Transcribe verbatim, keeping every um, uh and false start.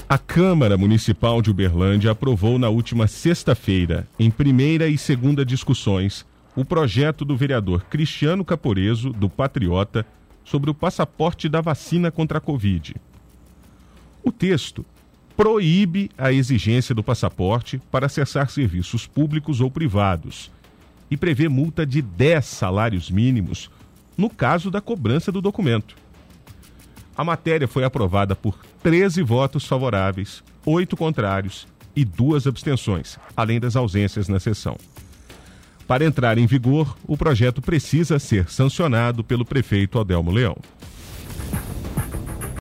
A Câmara Municipal de Uberlândia aprovou na última sexta-feira, em primeira e segunda discussões, o projeto do vereador Cristiano Caporeso, do Patriota, sobre o passaporte da vacina contra a Covid. O texto proíbe a exigência do passaporte para acessar serviços públicos ou privados e prevê multa de dez salários mínimos no caso da cobrança do documento. A matéria foi aprovada por treze votos favoráveis, oito contrários e duas abstenções, além das ausências na sessão. Para entrar em vigor, o projeto precisa ser sancionado pelo prefeito Adelmo Leão.